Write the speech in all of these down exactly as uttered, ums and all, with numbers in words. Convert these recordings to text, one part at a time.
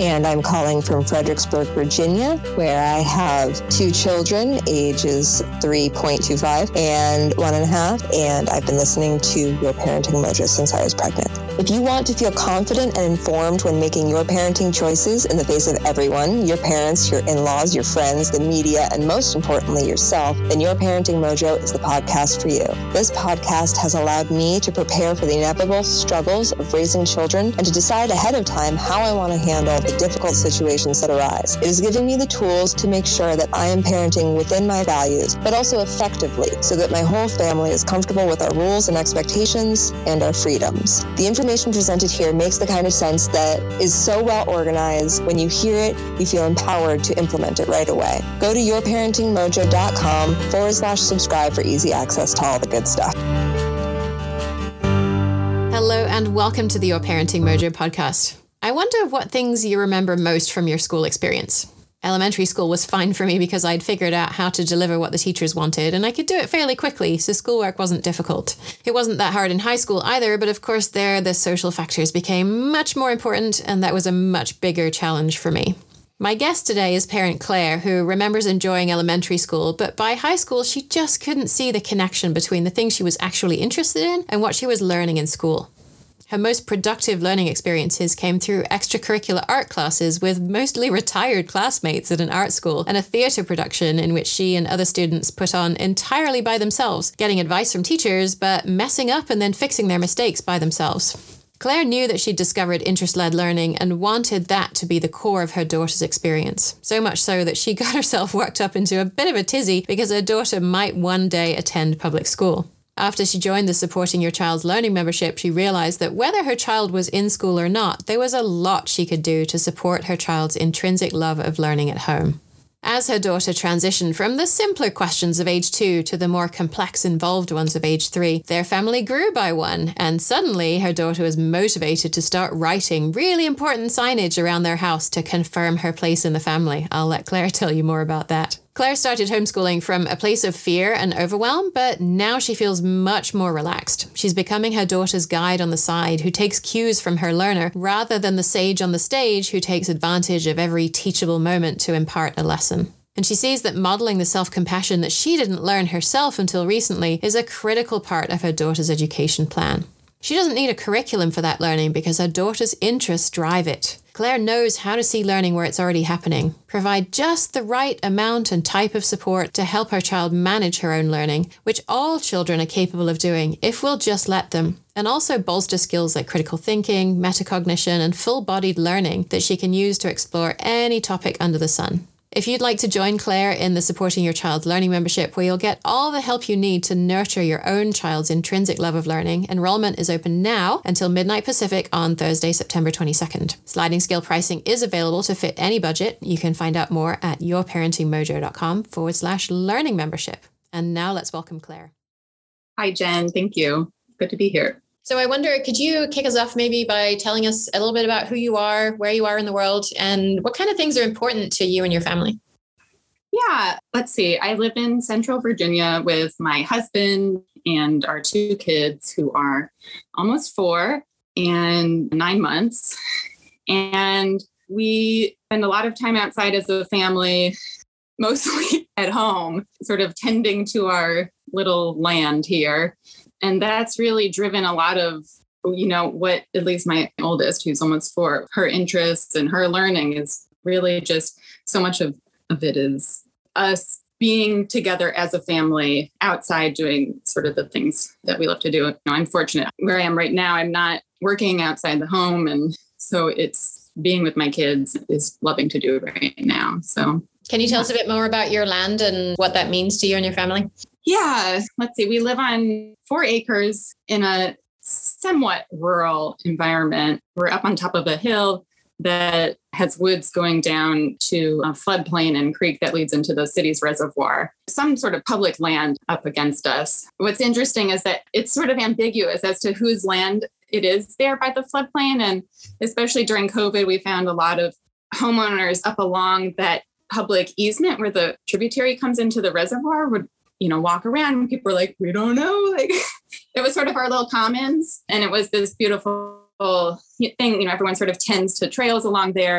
and I'm calling from Fredericksburg, Virginia, where I have two children, ages three point two five and one and a half, and I've been listening to Your Parenting Mojo since I was pregnant. If you want to feel confident and informed when making your parenting choices in the face of everyone, your parents, your in-laws, your friends, the media, and most importantly, yourself, then Your Parenting Mojo is the podcast for you. This podcast has allowed me to prepare for the inevitable struggles of raising children and to decide ahead of time how I want to handle the difficult situations that arise. It is giving me the tools to make sure that I am parenting within my values, but also effectively, so that my whole family is comfortable with our rules and expectations and our freedoms. The information presented here makes the kind of sense that is so well organized. When you hear it, you feel empowered to implement it right away. Go to yourparentingmojo.com forward slash subscribe for easy access to all the good stuff. Hello and welcome to the Your Parenting Mojo podcast. I wonder what things you remember most from your school experience. Elementary school was fine for me because I'd figured out how to deliver what the teachers wanted, and I could do it fairly quickly, so schoolwork wasn't difficult. It wasn't that hard in high school either, but of course there the social factors became much more important, and that was a much bigger challenge for me. My guest today is parent Claire, who remembers enjoying elementary school, but by high school she just couldn't see the connection between the things she was actually interested in and what she was learning in school. Her most productive learning experiences came through extracurricular art classes with mostly retired classmates at an art school and a theatre production in which she and other students put on entirely by themselves, getting advice from teachers, but messing up and then fixing their mistakes by themselves. Claire knew that she'd discovered interest-led learning and wanted that to be the core of her daughter's experience. So much so that she got herself worked up into a bit of a tizzy because her daughter might one day attend public school. After she joined the Supporting Your Child's Learning membership, she realized that whether her child was in school or not, there was a lot she could do to support her child's intrinsic love of learning at home. As her daughter transitioned from the simpler questions of age two to the more complex, involved ones of age three, their family grew by one, and suddenly her daughter was motivated to start writing really important signage around their house to confirm her place in the family. I'll let Claire tell you more about that. Claire started homeschooling from a place of fear and overwhelm, but now she feels much more relaxed. She's becoming her daughter's guide on the side, who takes cues from her learner, rather than the sage on the stage who takes advantage of every teachable moment to impart a lesson. And she sees that modeling the self-compassion that she didn't learn herself until recently is a critical part of her daughter's education plan. She doesn't need a curriculum for that learning because her daughter's interests drive it. Claire knows how to see learning where it's already happening, provide just the right amount and type of support to help her child manage her own learning, which all children are capable of doing if we'll just let them, and also bolster skills like critical thinking, metacognition, and full-bodied learning that she can use to explore any topic under the sun. If you'd like to join Claire in the Supporting Your Child's Learning membership, where you'll get all the help you need to nurture your own child's intrinsic love of learning, enrollment is open now until midnight Pacific on Thursday, September twenty-second. Sliding scale pricing is available to fit any budget. You can find out more at yourparentingmojo.com forward slash learning membership. And now let's welcome Claire. Hi, Jen. Thank you. Good to be here. So I wonder, could you kick us off maybe by telling us a little bit about who you are, where you are in the world, and what kind of things are important to you and your family? Yeah, let's see. I live in Central Virginia with my husband and our two kids who are almost four and nine months. And we spend a lot of time outside as a family, mostly at home, sort of tending to our little land here. And that's really driven a lot of, you know, what at least my oldest, who's almost four, her interests and her learning is really just so much of, of it is us being together as a family outside doing sort of the things that we love to do. You know, I'm fortunate where I am right now. I'm not working outside the home. And so it's being with my kids is loving to do it right now. So can you tell us a bit more about your land and what that means to you and your family? Yeah, let's see. We live on four acres in a somewhat rural environment. We're up on top of a hill that has woods going down to a floodplain and creek that leads into the city's reservoir. Some sort of public land up against us. What's interesting is that it's sort of ambiguous as to whose land it is there by the floodplain. And especially during COVID, we found a lot of homeowners up along that public easement where the tributary comes into the reservoir would, you know, walk around and people were like, we don't know. Like it was sort of our little commons. And it was this beautiful thing, you know, everyone sort of tends to trails along there. And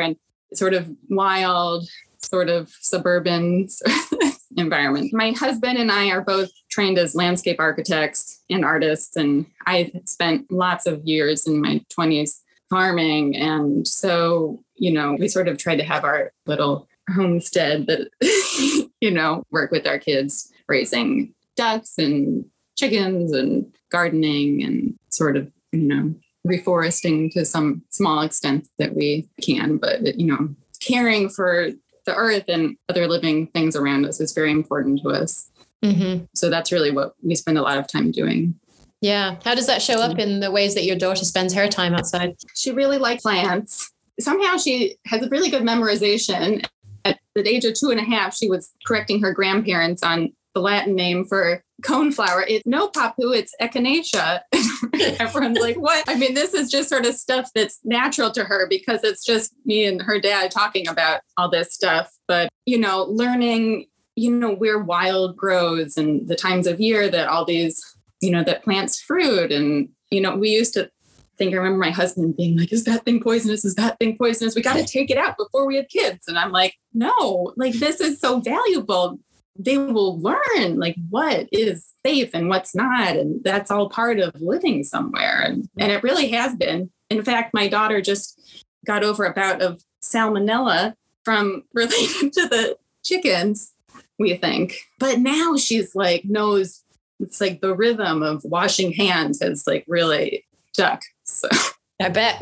sort of wild, sort of suburban environment. My husband and I are both trained as landscape architects and artists, and I spent lots of years in my twenties farming. And so, you know, we sort of tried to have our little homestead that, you know, work with our kids, raising ducks and chickens and gardening and sort of, you know, reforesting to some small extent that we can. But, you know, caring for the earth and other living things around us is very important to us. Mm-hmm. So that's really what we spend a lot of time doing. Yeah. How does that show up in the ways that your daughter spends her time outside? She really likes plants. Somehow she has a really good memorization. At the age of two and a half, she was correcting her grandparents on the Latin name for coneflower. It's no papu, it's echinacea. Everyone's like, what? I mean, this is just sort of stuff that's natural to her because it's just me and her dad talking about all this stuff. But, you know, learning, you know, where wild grows and the times of year that all these, you know, that plants fruit. And, you know, we used to think, I remember my husband being like, is that thing poisonous? Is that thing poisonous? We got to take it out before we have kids. And I'm like, no, like, this is so valuable. They will learn like what is safe and what's not. And that's all part of living somewhere. And, and it really has been. In fact, my daughter just got over a bout of salmonella from related to the chickens, we think. But now she's like, knows it's like the rhythm of washing hands has like really stuck. So I bet.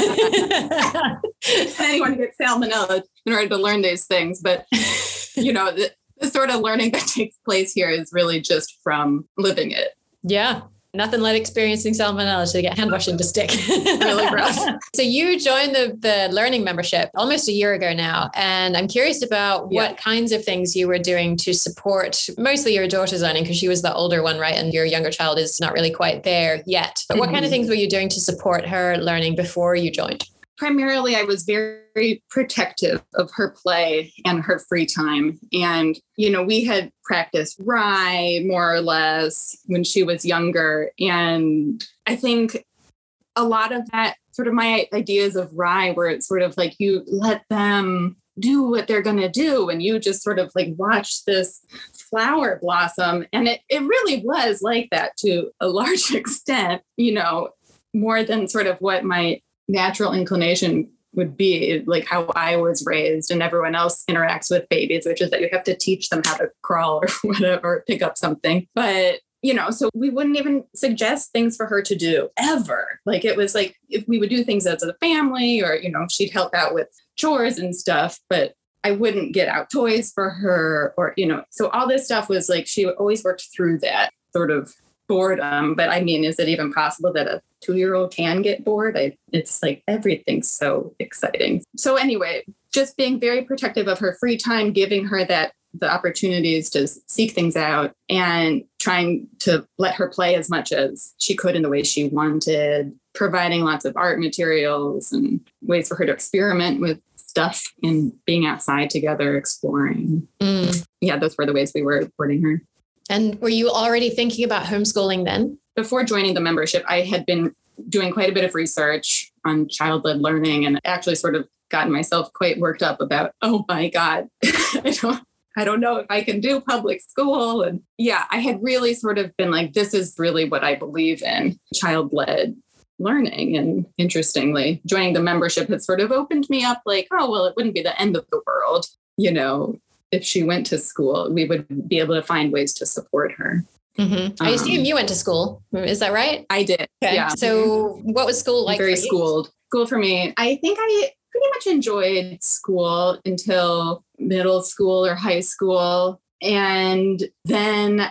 Anyone gets salmonella in order to learn these things. But, you know, the, the sort of learning that takes place here is really just from living it. Yeah. Nothing like experiencing salmonella to get hand washing to stick. Really gross. So you joined the, the learning membership almost a year ago now. And I'm curious about Yeah. what kinds of things you were doing to support mostly your daughter's learning, because she was the older one, right? And your younger child is not really quite there yet. But what mm-hmm. kind of things were you doing to support her learning before you joined? Primarily, I was very, very protective of her play and her free time. And, you know, we had practiced rye more or less when she was younger. And I think a lot of that sort of my ideas of rye were it's sort of like you let them do what they're going to do. And you just sort of like watch this flower blossom. And it, it really was like that to a large extent, you know, more than sort of what my natural inclination would be, like how I was raised and everyone else interacts with babies, which is that you have to teach them how to crawl or whatever, pick up something. But, you know, so we wouldn't even suggest things for her to do ever. Like it was like if we would do things as a family or, you know, she'd help out with chores and stuff, but I wouldn't get out toys for her or, you know, so all this stuff was like she always worked through that sort of boredom. But I mean, is it even possible that a two-year-old can get bored? I, it's like everything's so exciting. So anyway, just being very protective of her free time, giving her that the opportunities to seek things out and trying to let her play as much as she could in the way she wanted, providing lots of art materials and ways for her to experiment with stuff and being outside together, exploring. Mm. Yeah, those were the ways we were supporting her. And were you already thinking about homeschooling then? Before joining the membership, I had been doing quite a bit of research on child-led learning and actually sort of gotten myself quite worked up about, oh my God, I don't, I don't know if I can do public school. And yeah, I had really sort of been like, this is really what I believe in, child-led learning. And interestingly, joining the membership had sort of opened me up like, oh, well, it wouldn't be the end of the world, you know. If she went to school, we would be able to find ways to support her. Mm-hmm. I assume um, you went to school. Is that right? I did. Okay. Yeah. So what was school like? Very for you? schooled. School for me. I think I pretty much enjoyed school until middle school or high school. And then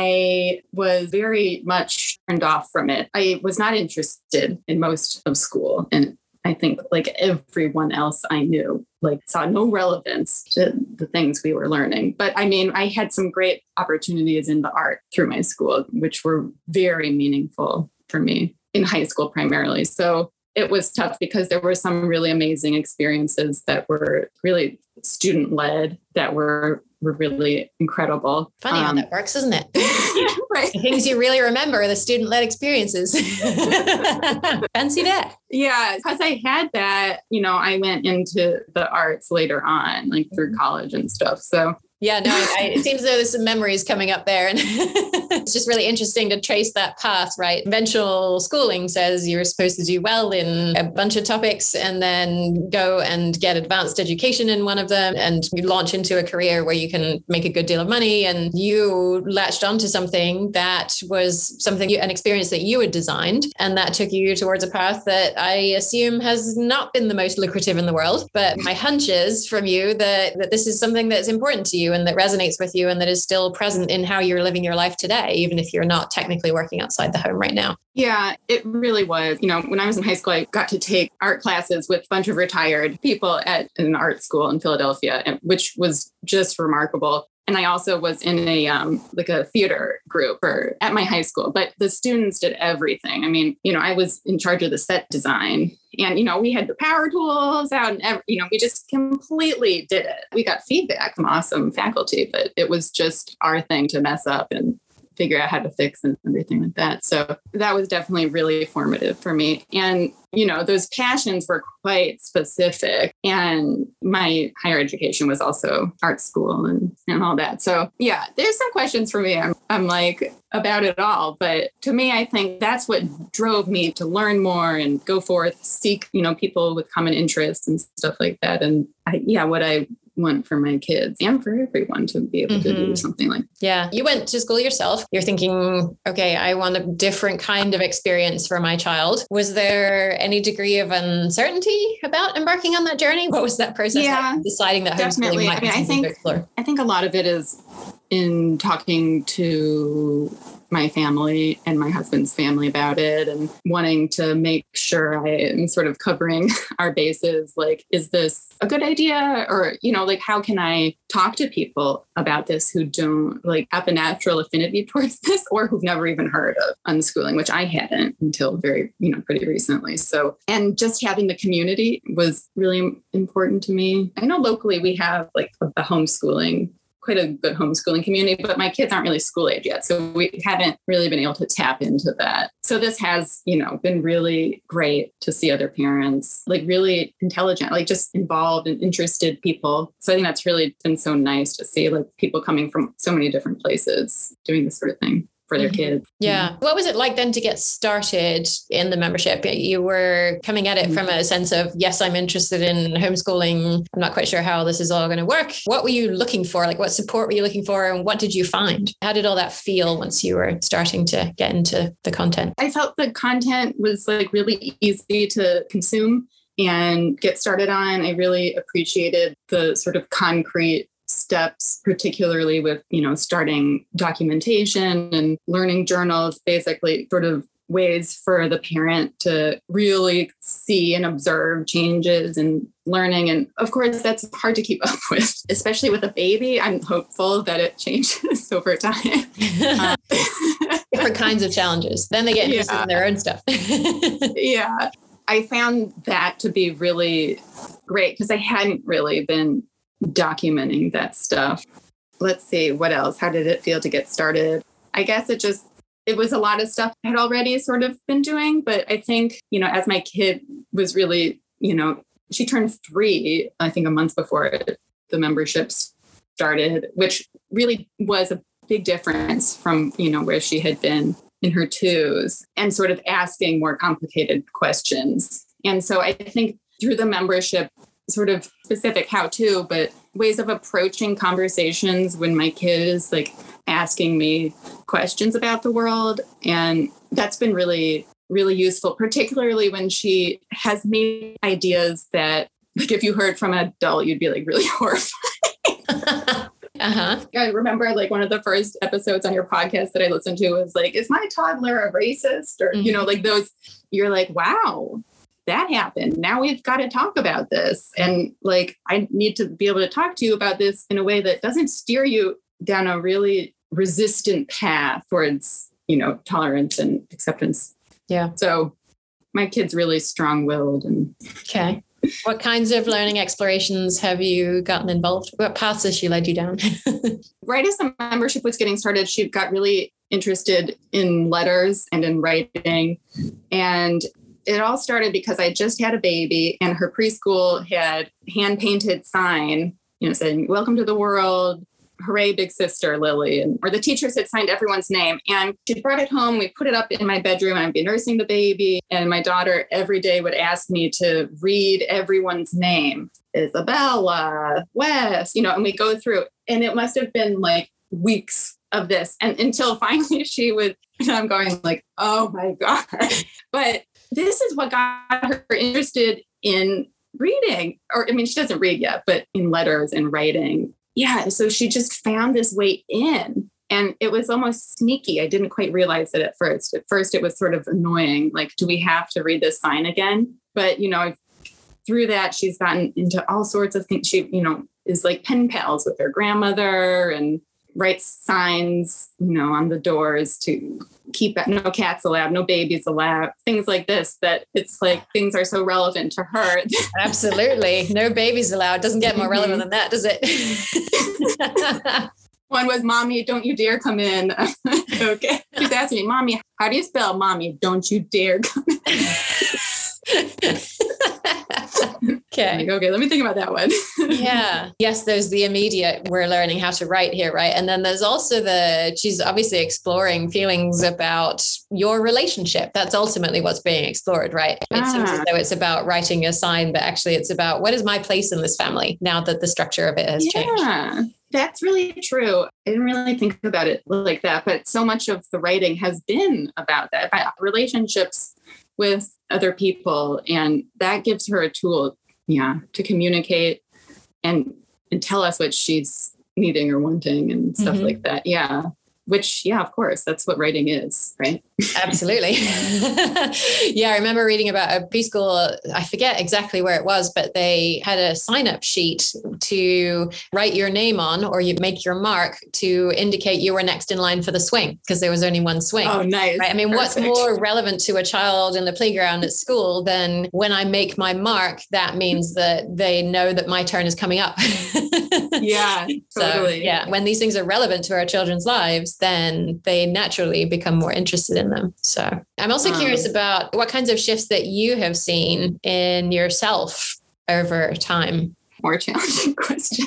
I was very much turned off from it. I was not interested in most of school. And I think like everyone else I knew, like saw no relevance to the things we were learning. But I mean, I had some great opportunities in the art through my school, which were very meaningful for me in high school primarily. So it was tough because there were some really amazing experiences that were really student led that were were really incredible. Funny um, how that works, isn't it? right. The things you really remember are the student-led experiences. Fancy that. Yeah, because I had that, you know, I went into the arts later on, like through college and stuff. So yeah, no, I, I, it seems as though there's some memories coming up there. And it's just really interesting to trace that path, right? Conventional schooling says you're supposed to do well in a bunch of topics and then go and get advanced education in one of them. And you launch into a career where you can make a good deal of money. And you latched onto something that was something, you, an experience that you had designed. And that took you towards a path that I assume has not been the most lucrative in the world. But my hunch is from you that, that this is something that's important to you and that resonates with you and that is still present in how you're living your life today, even if you're not technically working outside the home right now. Yeah, it really was. You know, when I was in high school, I got to take art classes with a bunch of retired people at an art school in Philadelphia, which was just remarkable. And I also was in a um, like a theater group or at my high school, but the students did everything. I mean, you know, I was in charge of the set design and, you know, we had the power tools out and, every, you know, we just completely did it. We got feedback from awesome faculty, but it was just our thing to mess up and figure out how to fix and everything like that. So that was definitely really formative for me. And, you know, those passions were quite specific. And my higher education was also art school and, and all that. So yeah, there's some questions for me. I'm, I'm like about it all. But to me, I think that's what drove me to learn more and go forth, seek, you know, people with common interests and stuff like that. And I, yeah, what I want for my kids and for everyone to be able mm-hmm. to do something like that. Yeah. You went to school yourself. You're thinking, okay, I want a different kind of experience for my child. Was there any degree of uncertainty about embarking on that journey? What was that process yeah, like, deciding that definitely. homeschooling might I mean, be I think, to explore? I think a lot of it is in talking to my family and my husband's family about it and wanting to make sure I am sort of covering our bases. Like, is this a good idea? Or, you know, like, how can I talk to people about this who don't like have a natural affinity towards this or who've never even heard of unschooling, which I hadn't until very, you know, pretty recently. So, and just having the community was really important to me. I know locally we have like the homeschooling quite a good homeschooling community, but my kids aren't really school age yet. So we haven't really been able to tap into that. So this has, you know, been really great to see other parents, like really intelligent, like just involved and interested people. So I think that's really been so nice to see like people coming from so many different places doing this sort of thing for their mm-hmm. kids. Yeah. Mm-hmm. What was it like then to get started in the membership? You were coming at it mm-hmm. from a sense of, yes, I'm interested in homeschooling. I'm not quite sure how this is all going to work. What were you looking for? Like what support were you looking for? And what did you find? How did all that feel once you were starting to get into the content? I felt the content was like really easy to consume and get started on. I really appreciated the sort of concrete steps, particularly with, you know, starting documentation and learning journals, basically sort of ways for the parent to really see and observe changes and learning. And of course, that's hard to keep up with, especially with a baby. I'm hopeful that it changes over time. um, Different kinds of challenges. Then they get interested yeah. in their own stuff. yeah. I found that to be really great because I hadn't really been documenting that stuff. Let's see, what else? How did it feel to get started? I guess it just, it was a lot of stuff I had already sort of been doing. But I think, you know, as my kid was really, you know, she turned three, I think a month before the membership started, which really was a big difference from, you know, where she had been in her twos and sort of asking more complicated questions. And so I think through the membership, sort of specific how-to, but ways of approaching conversations when my kid is like asking me questions about the world. And that's been really, really useful, particularly when she has made ideas that, like, if you heard from an adult, you'd be like really horrified. Uh-huh. I remember like one of the first episodes on your podcast that I listened to was like, is my toddler a racist? Or, mm-hmm. you know, like those, you're like, wow, that happened. Now we've got to talk about this. And like, I need to be able to talk to you about this in a way that doesn't steer you down a really resistant path towards, you know, tolerance and acceptance. Yeah. So my kid's really strong-willed. And okay. What kinds of learning explorations have you gotten involved? What paths has she led you down? Right as the membership was getting started, she got really interested in letters and in writing. And it all started because I just had a baby and her preschool had hand painted sign, you know, saying, "Welcome to the world. Hooray, big sister, Lily." And, or the teachers had signed everyone's name. And she brought it home. We put it up in my bedroom and I'd be nursing the baby. And my daughter every day would ask me to read everyone's name. Isabella, Wes, you know, and we go through. And it must have been like weeks of this. And until finally she would, and I'm going like, oh my God. But this is what got her interested in reading. Or, I mean, she doesn't read yet, but in letters and writing. Yeah. So she just found this way in, and it was almost sneaky. I didn't quite realize it at first. At first, it was sort of annoying. Like, do we have to read this sign again? But, you know, through that, she's gotten into all sorts of things. She, you know, is like pen pals with her grandmother and writes signs, you know, on the doors to keep no cats allowed, no babies allowed, things like this, that it's like things are so relevant to her. Absolutely. No babies allowed. Doesn't get more relevant than that, does it? One was, "Mommy, don't you dare come in." Okay. She's asking me, "Mommy, how do you spell mommy? Don't you dare come in." Okay. Like, okay, let me think about that one. Yeah. Yes, there's the immediate, we're learning how to write here, right? And then there's also the, she's obviously exploring feelings about your relationship. That's ultimately what's being explored, right? It ah. seems as though it's about writing a sign, but actually it's about, what is my place in this family now that the structure of it has yeah. changed? Yeah, that's really true. I didn't really think about it like that, but so much of the writing has been about that, about relationships with other people. And that gives her a tool, yeah, to communicate and, and tell us what she's needing or wanting and stuff mm-hmm. like that. Yeah. Which, yeah, of course, that's what writing is, right? Absolutely. Yeah, I remember reading about a preschool, I forget exactly where it was, but they had a sign-up sheet to write your name on, or you make your mark to indicate you were next in line for the swing, because there was only one swing. Oh, nice. Right? I mean, Perfect. What's more relevant to a child in the playground at school than when I make my mark, that means that they know that my turn is coming up. Yeah, totally. So, yeah, when these things are relevant to our children's lives, then they naturally become more interested in them. So I'm also um, curious about what kinds of shifts that you have seen in yourself over time. More challenging question.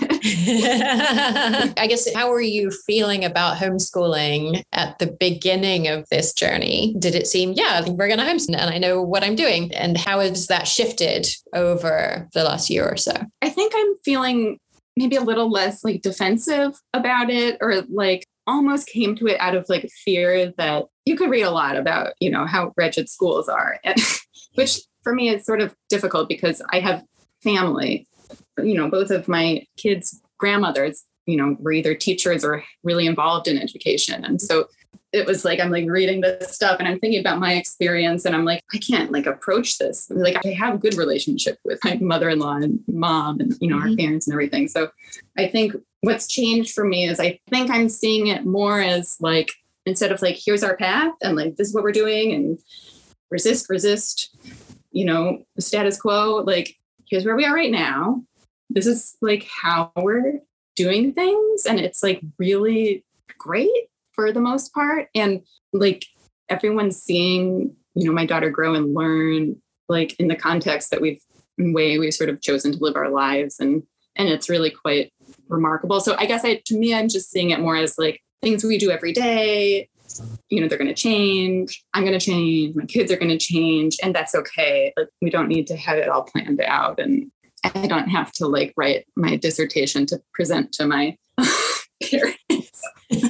I guess, how were you feeling about homeschooling at the beginning of this journey? Did it seem, yeah, we're going to homeschool and I know what I'm doing? And how has that shifted over the last year or so? I think I'm feeling maybe a little less like defensive about it, or like almost came to it out of like fear that you could read a lot about, you know, how wretched schools are, and, which for me is sort of difficult because I have family, you know, both of my kids' grandmothers, you know, were either teachers or really involved in education. And so it was like, I'm like reading this stuff and I'm thinking about my experience and I'm like, I can't like approach this. Like I have a good relationship with my mother-in-law and mom and, you know, mm-hmm. our parents and everything. So I think what's changed for me is I think I'm seeing it more as like, instead of like, here's our path and like, this is what we're doing and resist, resist, you know, the status quo, like, here's where we are right now. This is like how we're doing things. And it's like really great for the most part. And like everyone's seeing, you know, my daughter grow and learn, like in the context that we've, in way we've sort of chosen to live our lives. And, and it's really quite remarkable. So I guess I, to me, I'm just seeing it more as like things we do every day. You know, they're going to change. I'm going to change. My kids are going to change. And that's okay. Like we don't need to have it all planned out. And I don't have to like write my dissertation to present to my parents.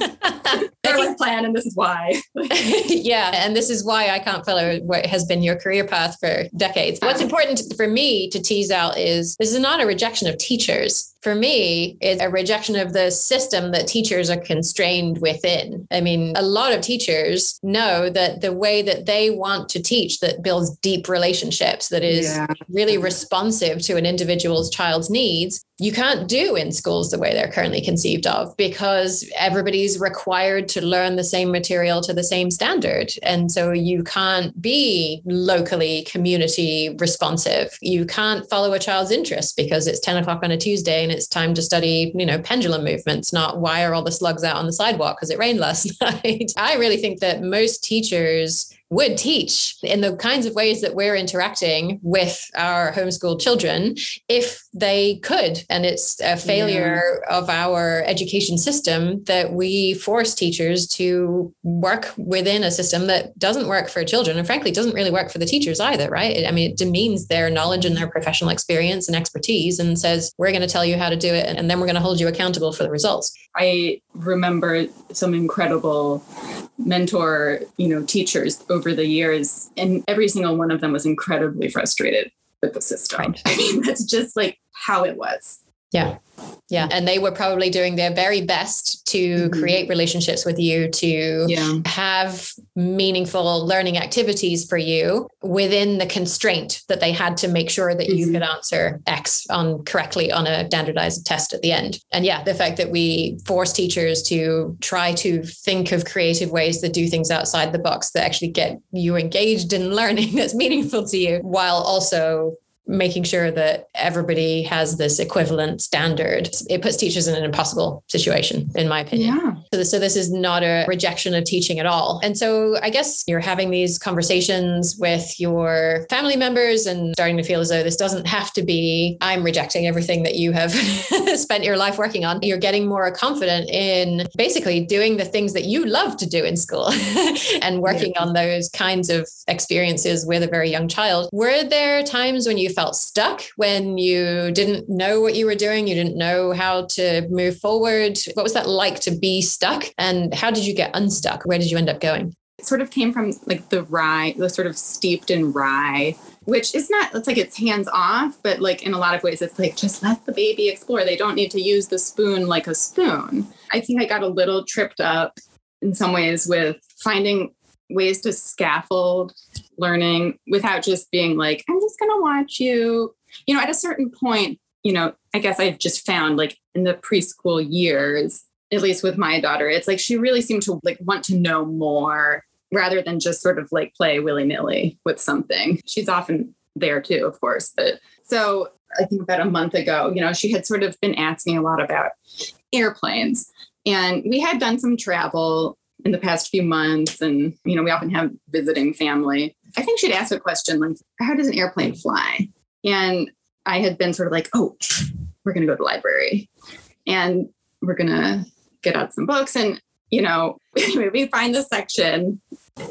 Their plan, and this is why. Yeah, and this is why I can't follow what has been your career path for decades. What's important for me to tease out is this is not a rejection of teachers. For me, it's a rejection of the system that teachers are constrained within. I mean, a lot of teachers know that the way that they want to teach that builds deep relationships, that is yeah. really responsive to an individual's child's needs, you can't do in schools the way they're currently conceived of, because everybody's required to learn the same material to the same standard. And so you can't be locally community responsive. You can't follow a child's interests because it's ten o'clock on a Tuesday and and it's time to study, you know, pendulum movements, not why are all the slugs out on the sidewalk because it rained last night. I really think that most teachers would teach in the kinds of ways that we're interacting with our homeschooled children if they could. And it's a failure yeah. of our education system that we force teachers to work within a system that doesn't work for children and frankly doesn't really work for the teachers either, right? I mean, it demeans their knowledge and their professional experience and expertise and says, we're going to tell you how to do it and then we're going to hold you accountable for the results. I remember some incredible mentor, you know, teachers over the years, and every single one of them was incredibly frustrated with the system. Right. I mean, that's just like how it was. Yeah. Yeah. And they were probably doing their very best to mm-hmm. create relationships with you, to yeah. have meaningful learning activities for you within the constraint that they had to make sure that mm-hmm. you could answer X on correctly on a standardized test at the end. And yeah, the fact that we force teachers to try to think of creative ways that do things outside the box that actually get you engaged in learning that's meaningful to you, while also making sure that everybody has this equivalent standard. It puts teachers in an impossible situation, in my opinion. Yeah. So, this, so this is not a rejection of teaching at all. And so I guess you're having these conversations with your family members and starting to feel as though this doesn't have to be, I'm rejecting everything that you have spent your life working on. You're getting more confident in basically doing the things that you love to do in school and working yeah. on those kinds of experiences with a very young child. Were there times when you felt stuck, when you didn't know what you were doing, you didn't know how to move forward? What was that like to be stuck? And how did you get unstuck? Where did you end up going? It sort of came from like the rye, the sort of steeped in rye, which is not, it's like it's hands off, but like in a lot of ways, it's like, just let the baby explore. They don't need to use the spoon like a spoon. I think I got a little tripped up in some ways with finding ways to scaffold learning without just being like, I'm just going to watch you. You know, at a certain point, you know, I guess I've just found like in the preschool years, at least with my daughter, it's like she really seemed to like want to know more rather than just sort of like play willy-nilly with something. She's often there too, of course. But so I think about a month ago, you know, she had sort of been asking a lot about airplanes, and we had done some travel in the past few months. And, you know, we often have visiting family. I think she'd asked a question like, how does an airplane fly? And I had been sort of like, oh, we're going to go to the library and we're going to get out some books. And, you know, anyway, we find the section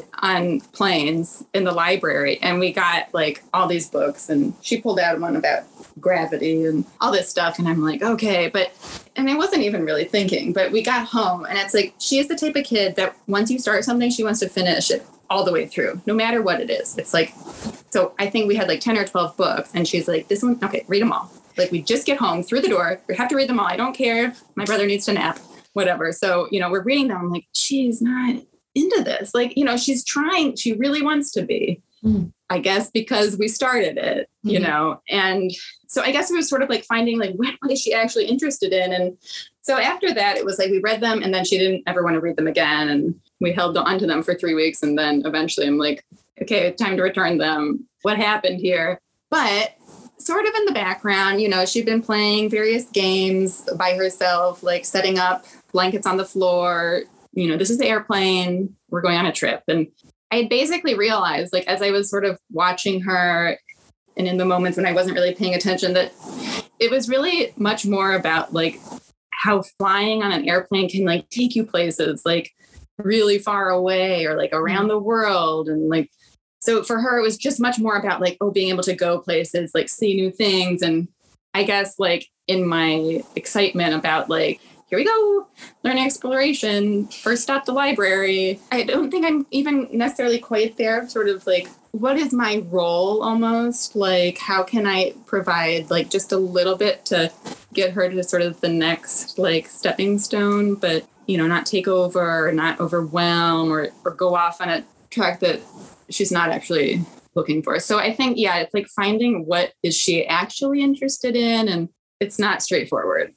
on planes in the library and we got like all these books, and she pulled out one about gravity and all this stuff. And I'm like, okay, but, and I wasn't even really thinking, but we got home and it's like, she is the type of kid that once you start something, she wants to finish it all the way through, no matter what it is. It's like, so I think we had like ten or twelve books and she's like, this one, okay, read them all. Like we just get home through the door, we have to read them all. I don't care if my brother needs to nap, whatever. So, you know, we're reading them. I'm like, she's not into this. Like, you know, she's trying, she really wants to be, mm. I guess, because we started it, you mm-hmm. know? And so I guess it was sort of like finding like, what, what is she actually interested in? And so after that, it was like, we read them and then she didn't ever want to read them again. And we held on to them for three weeks. And then eventually I'm like, okay, time to return them. What happened here? But sort of in the background, you know, she'd been playing various games by herself, like setting up blankets on the floor. You know, this is the airplane. We're going on a trip. And I basically realized, like, as I was sort of watching her and in the moments when I wasn't really paying attention, that it was really much more about like how flying on an airplane can like take you places like really far away or like around the world. And like, so for her, it was just much more about like, oh, being able to go places, like see new things. And I guess like in my excitement about like, here we go, learning exploration, first stop the library. I don't think I'm even necessarily quite there, sort of like, what is my role almost? Like, how can I provide like just a little bit to get her to sort of the next like stepping stone, but, you know, not take over or not overwhelm or, or go off on a track that she's not actually looking for. So I think, yeah, it's like finding what is she actually interested in, and it's not straightforward.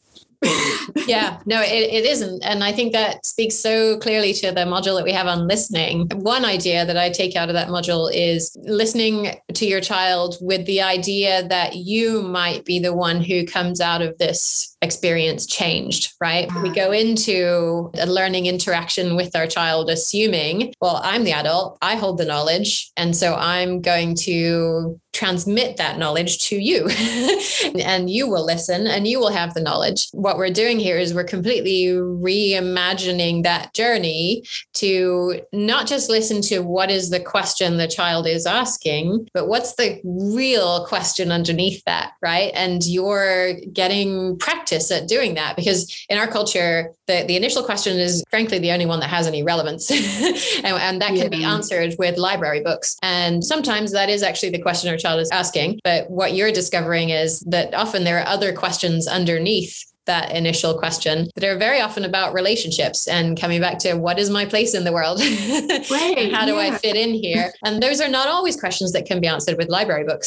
Yeah, no, it, it isn't. And I think that speaks so clearly to the module that we have on listening. One idea that I take out of that module is listening to your child with the idea that you might be the one who comes out of this experience changed, right? We go into a learning interaction with our child, assuming, well, I'm the adult, I hold the knowledge. And so I'm going to transmit that knowledge to you and you will listen and you will have the knowledge. What we're doing here is we're completely reimagining that journey to not just listen to what is the question the child is asking, but what's the real question underneath that, right? And you're getting practice at doing that, because in our culture, the, the initial question is frankly the only one that has any relevance. and, and that can yeah. be answered with library books. And sometimes that is actually the question our child is asking. But what you're discovering is that often there are other questions underneath that initial question that are very often about relationships and coming back to what is my place in the world? Right, and how do yeah. I fit in here? And those are not always questions that can be answered with library books.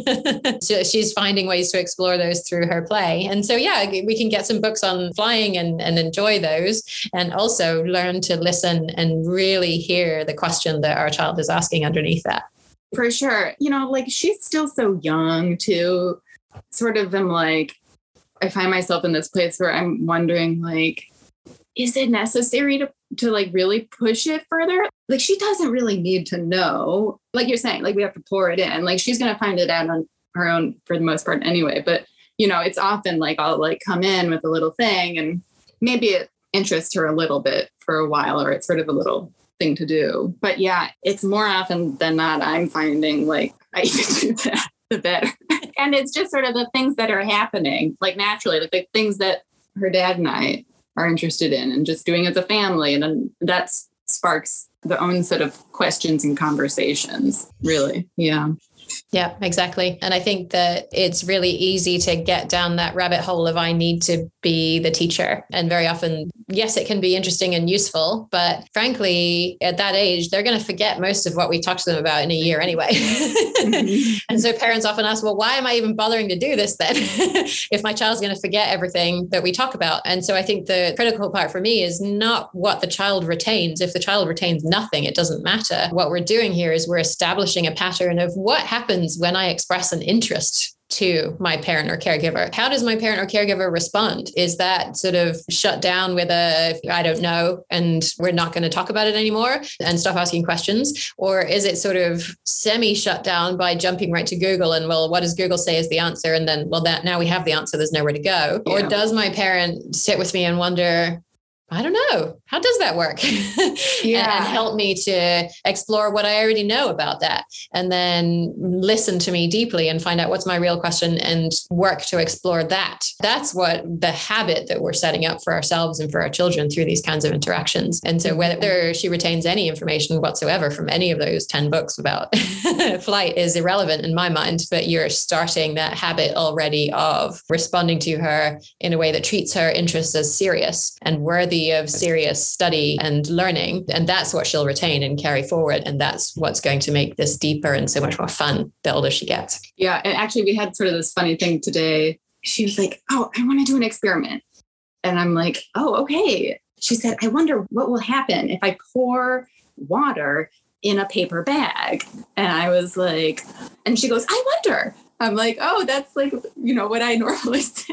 So she's finding ways to explore those through her play. And so, yeah, we can get some books on flying and, and enjoy those, and also learn to listen and really hear the question that our child is asking underneath that. For sure. You know, like she's still so young too. Sort of am like, I find myself in this place where I'm wondering, like, is it necessary to, to like really push it further? Like, she doesn't really need to know, like you're saying, like we have to pour it in, like she's going to find it out on her own for the most part anyway. But, you know, it's often like, I'll like come in with a little thing and maybe it interests her a little bit for a while, or it's sort of a little thing to do. But yeah, it's more often than not, I'm finding like I do that, the better. And it's just sort of the things that are happening, like naturally, like the things that her dad and I are interested in and just doing as a family. And then that sparks the own set of questions and conversations, really. Yeah. Yeah, exactly. And I think that it's really easy to get down that rabbit hole of I need to be the teacher. And very often, yes, it can be interesting and useful, but frankly, at that age, they're going to forget most of what we talked to them about in a year anyway. Mm-hmm. And so parents often ask, well, why am I even bothering to do this then? If my child's going to forget everything that we talk about. And so I think the critical part for me is not what the child retains. If the child retains nothing, it doesn't matter. What we're doing here is we're establishing a pattern of what happens happens when I express an interest to my parent or caregiver. How does my parent or caregiver respond? Is that sort of shut down with a, I don't know, and we're not going to talk about it anymore and stop asking questions? Or is it sort of semi shut down by jumping right to Google and, well, what does Google say is the answer? And then, well, that now we have the answer, there's nowhere to go. Yeah. Or does my parent sit with me and wonder, I don't know, how does that work? Yeah. and, and help me to explore what I already know about that. And then listen to me deeply and find out what's my real question and work to explore that. That's what the habit that we're setting up for ourselves and for our children through these kinds of interactions. And so whether she retains any information whatsoever from any of those ten books about flight is irrelevant in my mind, but you're starting that habit already of responding to her in a way that treats her interests as serious and worthy of serious study and learning. And that's what she'll retain and carry forward. And that's what's going to make this deeper and so much more fun the older she gets. Yeah. And actually we had sort of this funny thing today. She was like, oh, I want to do an experiment. And I'm like, oh, okay. She said, I wonder what will happen if I pour water in a paper bag. And I was like, and she goes, I wonder. I'm like, oh, that's like, you know, what I normally say.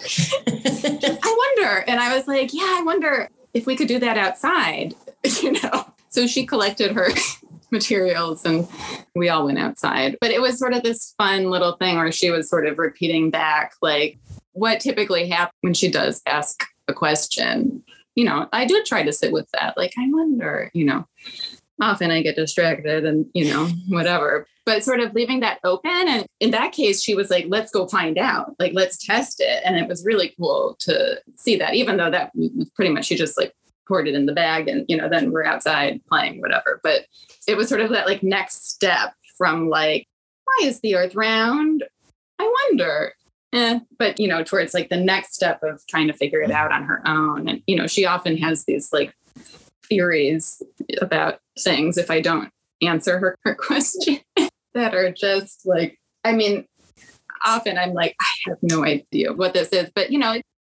I wonder. And I was like, yeah, I wonder if we could do that outside, you know? So she collected her materials and we all went outside. But it was sort of this fun little thing where she was sort of repeating back, like what typically happens when she does ask a question. You know, I do try to sit with that. Like, I wonder, you know, often I get distracted and, you know, whatever. But sort of leaving that open. And in that case, she was like, let's go find out, like, let's test it. And it was really cool to see that, even though that was pretty much, she just like poured it in the bag and, you know, then we're outside playing, whatever. But it was sort of that like next step from like, why is the earth round? I wonder. Eh. But, you know, towards like the next step of trying to figure it out on her own. And, you know, she often has these like theories about things if I don't answer her, her question that are just like, I mean, often I'm like, I have no idea what this is, but you know,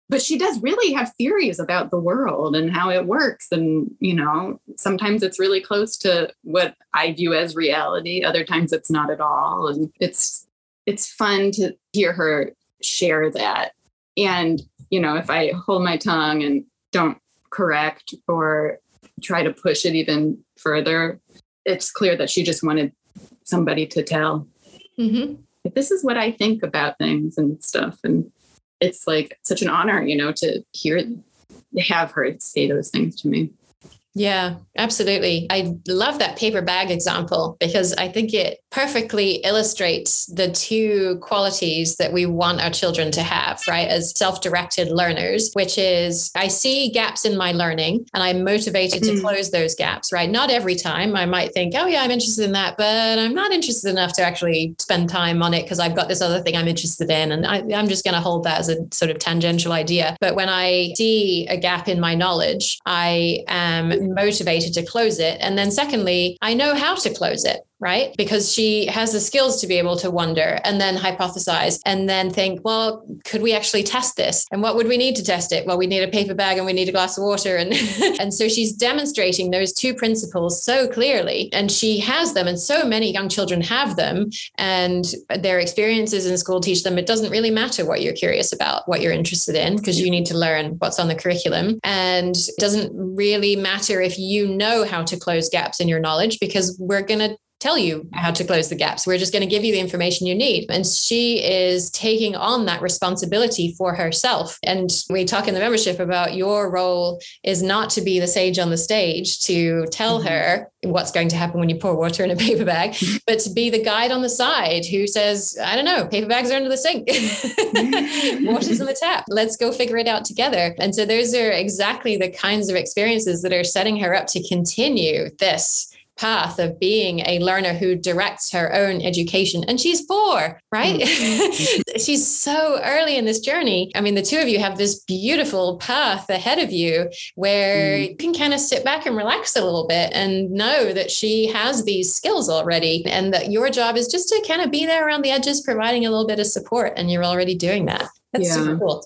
but she does really have theories about the world and how it works. And, you know, sometimes it's really close to what I view as reality. Other times it's not at all. And it's, it's fun to hear her share that. And, you know, if I hold my tongue and don't correct or try to push it even further, it's clear that she just wanted somebody to tell. Mm-hmm. This is what I think about things and stuff. And it's like such an honor, you know, to hear, have her say those things to me. Yeah, absolutely. I love that paper bag example because I think it perfectly illustrates the two qualities that we want our children to have, right? As self-directed learners, which is I see gaps in my learning and I'm motivated to mm. close those gaps, right? Not every time I might think, oh yeah, I'm interested in that, but I'm not interested enough to actually spend time on it because I've got this other thing I'm interested in. And I, I'm just going to hold that as a sort of tangential idea. But when I see a gap in my knowledge, I am motivated to close it. And then secondly, I know how to close it, right? Because she has the skills to be able to wonder and then hypothesize and then think, well, could we actually test this? And what would we need to test it? Well, we need a paper bag and we need a glass of water. And, and so she's demonstrating those two principles so clearly. And she has them. And so many young children have them. And their experiences in school teach them it doesn't really matter what you're curious about, what you're interested in, because you need to learn what's on the curriculum. And it doesn't really matter if you know how to close gaps in your knowledge, because we're going to tell you how to close the gaps. We're just going to give you the information you need. And she is taking on that responsibility for herself. And we talk in the membership about your role is not to be the sage on the stage to tell mm-hmm. her what's going to happen when you pour water in a paper bag, but to be the guide on the side who says, I don't know, paper bags are under the sink. Water's in the tap. Let's go figure it out together. And so those are exactly the kinds of experiences that are setting her up to continue this path of being a learner who directs her own education. And she's four, right? Mm-hmm. She's so early in this journey. I mean, the two of you have this beautiful path ahead of you where mm. you can kind of sit back and relax a little bit and know that she has these skills already and that your job is just to kind of be there around the edges, providing a little bit of support. And you're already doing that. That's yeah. super cool.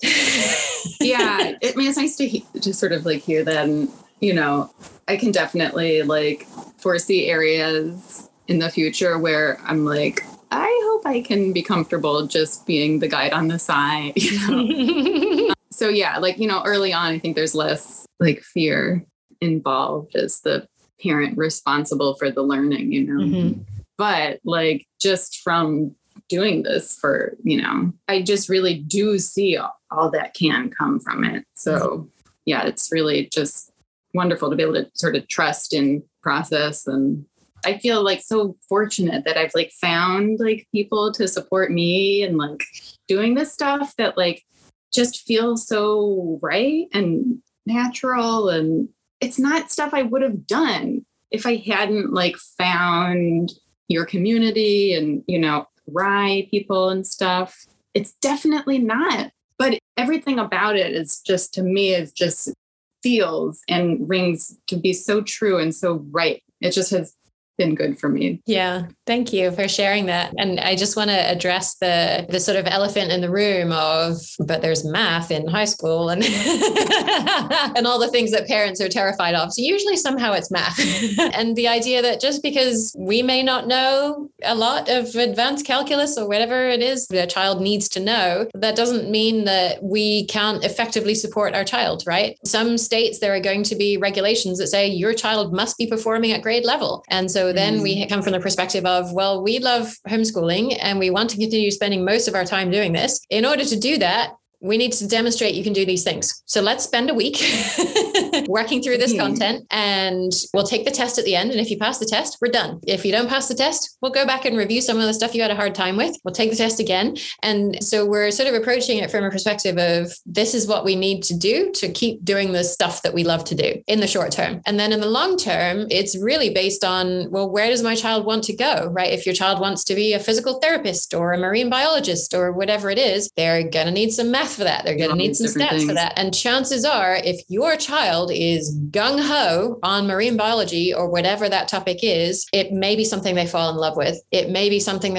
Yeah. It, I mean, it's nice to, he- to sort of like hear that. And, you know, I can definitely like foresee areas in the future where I'm like, I hope I can be comfortable just being the guide on the side, you know? So yeah, like, you know, early on, I think there's less like fear involved as the parent responsible for the learning, you know? Mm-hmm. But like, just from doing this for, you know, I just really do see all, all that can come from it. So yeah, it's really just wonderful to be able to sort of trust in process. And I feel like so fortunate that I've like found like people to support me and like doing this stuff that like just feels so right and natural. And it's not stuff I would have done if I hadn't like found your community and, you know, R I people and stuff. It's definitely not, but everything about it is just, to me, is just feels and rings to be so true and so right. It just has been good for me. Yeah. Thank you for sharing that. And I just want to address the the sort of elephant in the room of, but there's math in high school and and all the things that parents are terrified of. So usually somehow it's math. And the idea that just because we may not know a lot of advanced calculus or whatever it is the child needs to know, that doesn't mean that we can't effectively support our child, right? Some states, there are going to be regulations that say your child must be performing at grade level. And so then we come from the perspective of, well, we love homeschooling and we want to continue spending most of our time doing this. In order to do that, we need to demonstrate you can do these things. So let's spend a week working through this content and we'll take the test at the end. And if you pass the test, we're done. If you don't pass the test, we'll go back and review some of the stuff you had a hard time with. We'll take the test again. And so we're sort of approaching it from a perspective of this is what we need to do to keep doing the stuff that we love to do in the short term. And then in the long term, it's really based on, well, where does my child want to go, right? If your child wants to be a physical therapist or a marine biologist or whatever it is, they're going to need some math for that. They're going to need some stats things. for that. And chances are, if your child is gung-ho on marine biology or whatever that topic is, it may be something they fall in love with. It may be something they're like,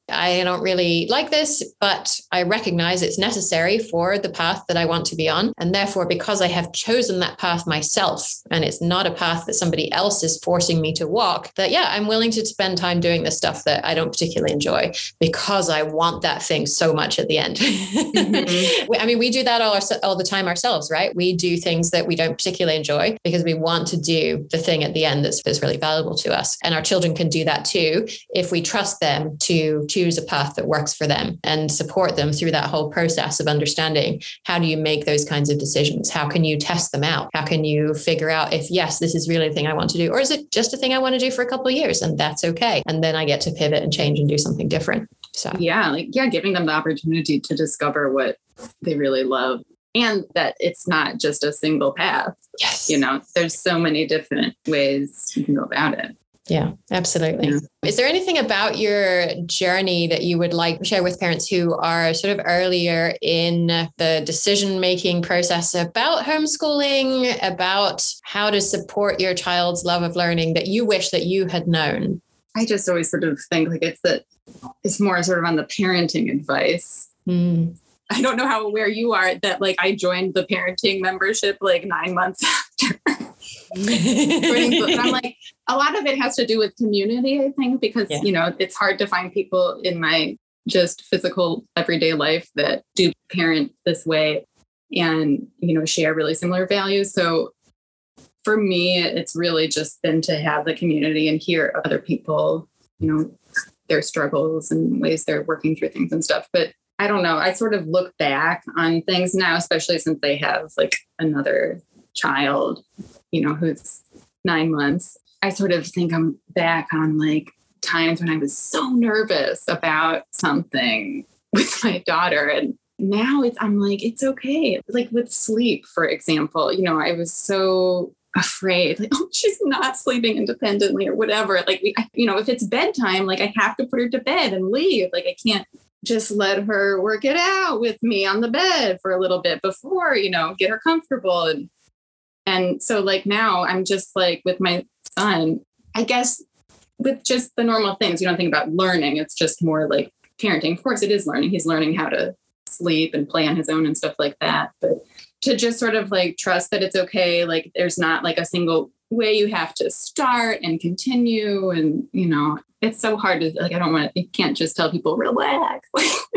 I don't really like this, but I recognize it's necessary for the path that I want to be on. And therefore, because I have chosen that path myself, and it's not a path that somebody else is forcing me to walk, that, yeah, I'm willing to spend time doing the stuff that I don't particularly enjoy because I want that thing so much at the end. Mm-hmm. I mean, we do that all, our, all the time ourselves, right? We do things that we don't particularly enjoy because we want to do the thing at the end that's, that's really valuable to us. And our children can do that too if we trust them to choose a path that works for them and support them through that whole process of understanding how do you make those kinds of decisions? How can you test them out? How can you figure out if, yes, this is really the thing I want to do, or is it just a thing I want to do for a couple of years and that's okay? And then I get to pivot and change and do something different. So yeah, like, yeah, giving them the opportunity to discover what they really love and that it's not just a single path. Yes. You know, there's so many different ways you can go about it. Yeah, absolutely. Yeah. Is there anything about your journey that you would like to share with parents who are sort of earlier in the decision-making process about homeschooling, about how to support your child's love of learning that you wish that you had known? I just always sort of think like it's that it's more sort of on the parenting advice. Mm. I don't know how aware you are that like I joined the parenting membership like nine months after. I'm like, a lot of it has to do with community, I think, because, yeah. you know, it's hard to find people in my just physical everyday life that do parent this way and, you know, share really similar values. So for me, it's really just been to have the community and hear other people, you know, their struggles and ways they're working through things and stuff. But I don't know. I sort of look back on things now, especially since they have like another child, you know, who's nine months. I sort of think I'm back on like times when I was so nervous about something with my daughter. And now it's, I'm like, it's okay. Like with sleep, for example, you know, I was so afraid, like, oh, she's not sleeping independently or whatever. Like, we, you know, if it's bedtime, like I have to put her to bed and leave. Like I can't just let her work it out with me on the bed for a little bit before, you know, get her comfortable. And And so like now I'm just like with my son, I guess with just the normal things, you don't think about learning. It's just more like parenting. Of course it is learning. He's learning how to sleep and play on his own and stuff like that. But to just sort of like trust that it's okay. Like there's not like a single way you have to start and continue. And, you know, it's so hard to like, I don't want to, you can't just tell people relax.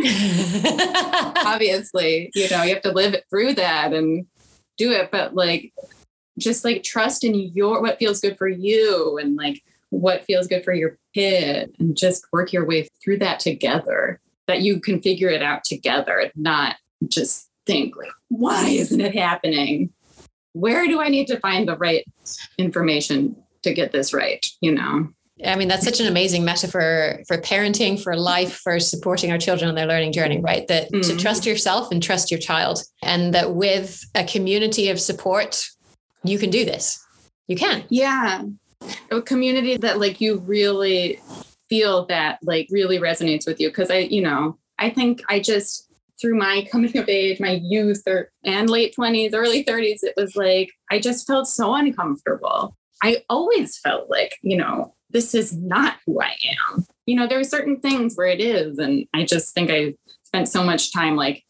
Obviously, you know, you have to live it through that and do it. But like, just like trust in your, what feels good for you and like what feels good for your kid and just work your way through that together, that you can figure it out together and not just think like, why isn't it happening? Where do I need to find the right information to get this right? You know? I mean, that's such an amazing metaphor for parenting, for life, for supporting our children on their learning journey, right? That mm-hmm. to trust yourself and trust your child, and that with a community of support, you can do this. You can. Yeah. A community that like you really feel that like really resonates with you. Cause I, you know, I think I just, through my coming of age, my youth or, and late twenties, early thirties, it was like, I just felt so uncomfortable. I always felt like, you know, this is not who I am. You know, there are certain things where it is. And I just think I spent so much time like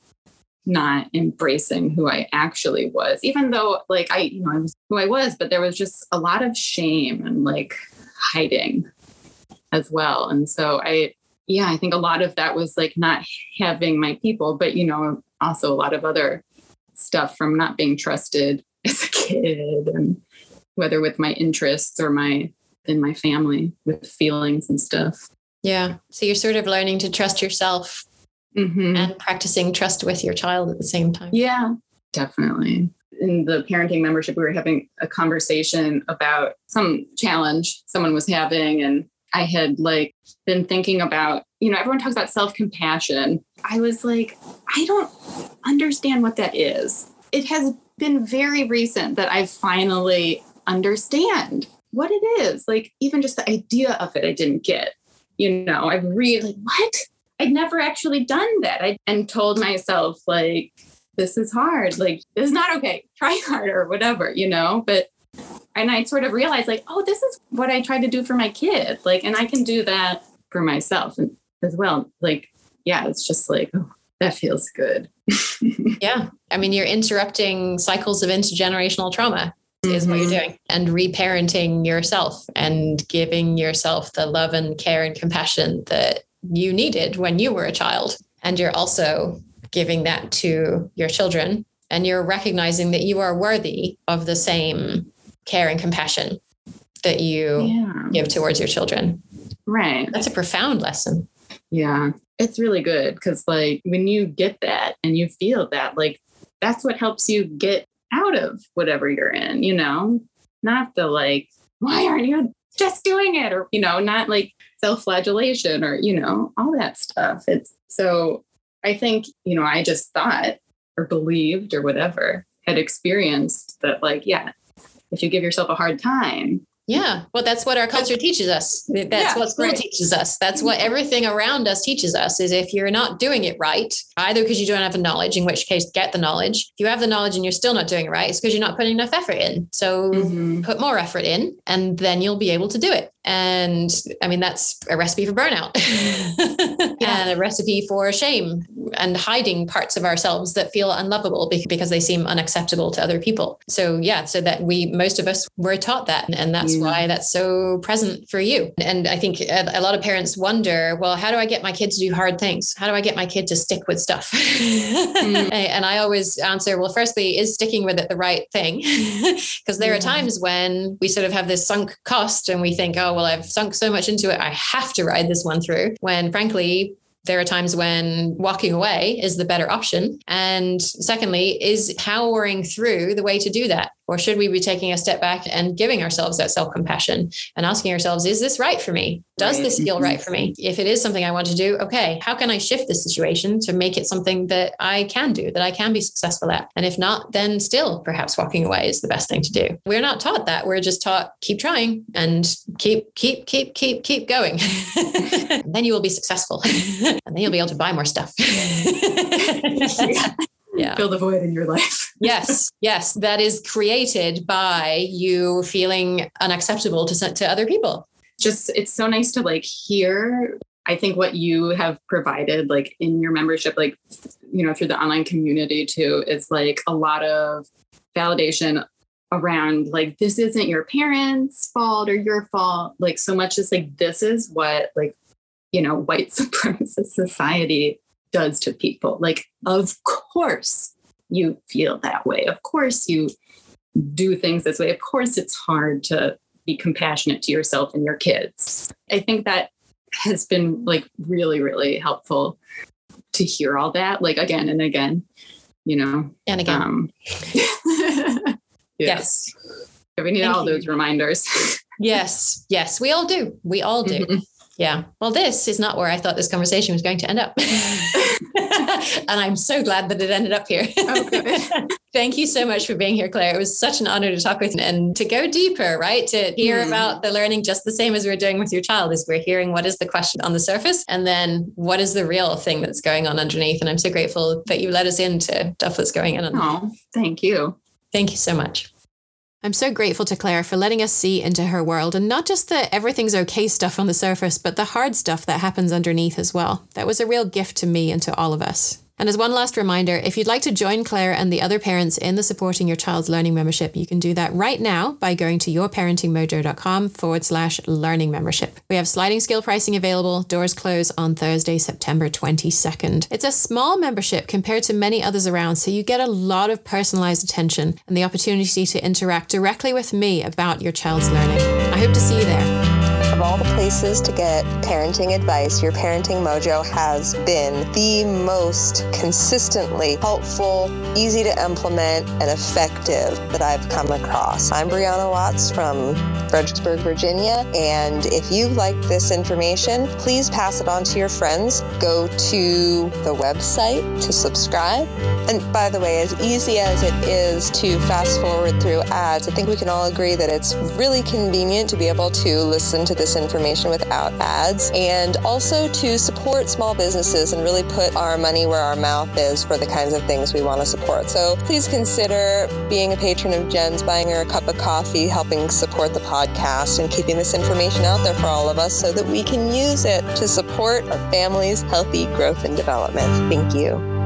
not embracing who I actually was, even though like I, you know, I was who I was, but there was just a lot of shame and like hiding as well. And so I, yeah, I think a lot of that was like not having my people, but, you know, also a lot of other stuff from not being trusted as a kid, and whether with my interests or my, in my family with feelings and stuff. Yeah. So you're sort of learning to trust yourself. Mm-hmm. And practicing trust with your child at the same time. Yeah, definitely. In the parenting membership, we were having a conversation about some challenge someone was having. And I had like been thinking about, you know, everyone talks about self-compassion. I was like, I don't understand what that is. It has been very recent that I finally understand what it is. Like even just the idea of it, I didn't get, you know, I really, what? I'd never actually done that. I and told myself like, this is hard. Like, this is not okay. Try harder or whatever, you know, but, and I sort of realized like, oh, this is what I tried to do for my kid. Like, and I can do that for myself. And as well. Like, yeah, it's just like, oh, that feels good. Yeah. I mean, you're interrupting cycles of intergenerational trauma is mm-hmm. what you're doing, and reparenting yourself and giving yourself the love and care and compassion that you needed when you were a child. And you're also giving that to your children, and you're recognizing that you are worthy of the same care and compassion that you yeah. give towards your children. Right. That's a profound lesson. Yeah. It's really good because like when you get that and you feel that, like that's what helps you get out of whatever you're in, you know, not the like, why aren't you just doing it? Or, you know, not like self-flagellation or, you know, all that stuff. It's so I think, you know, I just thought or believed or whatever had experienced that, like, yeah, if you give yourself a hard time. Yeah. Well, that's what our culture teaches us. That's yeah, what school right. teaches us. That's what everything around us teaches us is if you're not doing it right, either because you don't have the knowledge, in which case get the knowledge. If you have the knowledge and you're still not doing it right, it's because you're not putting enough effort in. So mm-hmm. put more effort in and then you'll be able to do it. And I mean, that's a recipe for burnout yeah. and a recipe for shame and hiding parts of ourselves that feel unlovable because they seem unacceptable to other people. So yeah, so that we, most of us were taught that. And that's yeah. why that's so present for you. And I think a lot of parents wonder, well, how do I get my kid to do hard things? How do I get my kid to stick with stuff? mm. And I always answer, well, firstly, is sticking with it the right thing? Because there yeah. are times when we sort of have this sunk cost and we think, oh, well, I've sunk so much into it, I have to ride this one through. When frankly, there are times when walking away is the better option. And secondly, is powering through the way to do that? Or should we be taking a step back and giving ourselves that self-compassion and asking ourselves, is this right for me? Does right. this feel right for me? If it is something I want to do, okay, how can I shift this situation to make it something that I can do, that I can be successful at? And if not, then still perhaps walking away is the best thing to do. We're not taught that. We're just taught keep trying and keep, keep, keep, keep, keep going. Then you will be successful and then you'll be able to buy more stuff. yeah. Yeah. Fill the void in your life. yes. Yes. That is created by you feeling unacceptable to, to other people. Just, it's so nice to like hear, I think what you have provided like in your membership, like, you know, through the online community too, is like a lot of validation around like, this isn't your parents' fault or your fault. Like so much as like, this is what like, you know, white supremacist society does to people. Like, of course you feel that way. Of course you do things this way. Of course it's hard to be compassionate to yourself and your kids. I think that has been like really, really helpful to hear all that, like again and again, you know, and again. Um, yes. yes. We need Thank all you. Those reminders. yes. Yes. We all do. We all do. Mm-hmm. Yeah. Well, this is not where I thought this conversation was going to end up. And I'm so glad that it ended up here. Oh, good. Thank you so much for being here, Claire. It was such an honor to talk with you and to go deeper, right? To hear mm. about the learning just the same as we're doing with your child, is we're hearing what is the question on the surface and then what is the real thing that's going on underneath. And I'm so grateful that you let us into stuff that's going on. Oh, thank you. Thank you so much. I'm so grateful to Claire for letting us see into her world, and not just the everything's okay stuff on the surface, but the hard stuff that happens underneath as well. That was a real gift to me and to all of us. And as one last reminder, if you'd like to join Claire and the other parents in the Supporting Your Child's Learning membership, you can do that right now by going to yourparentingmojo.com forward slash learning membership. We have sliding scale pricing available. Doors close on Thursday, September twenty-second. It's a small membership compared to many others around, so you get a lot of personalized attention and the opportunity to interact directly with me about your child's learning. I hope to see you there. Of all the places to get parenting advice, Your Parenting Mojo has been the most consistently helpful, easy to implement, and effective that I've come across. I'm Brianna Watts from Fredericksburg, Virginia, and if you like this information, please pass it on to your friends. Go to the website to subscribe. And by the way, as easy as it is to fast forward through ads, I think we can all agree that it's really convenient to be able to listen to this this information without ads, and also to support small businesses and really put our money where our mouth is for the kinds of things we want to support. So please consider being a patron of Jen's, buying her a cup of coffee, helping support the podcast, and keeping this information out there for all of us so that we can use it to support our family's healthy growth and development. Thank you.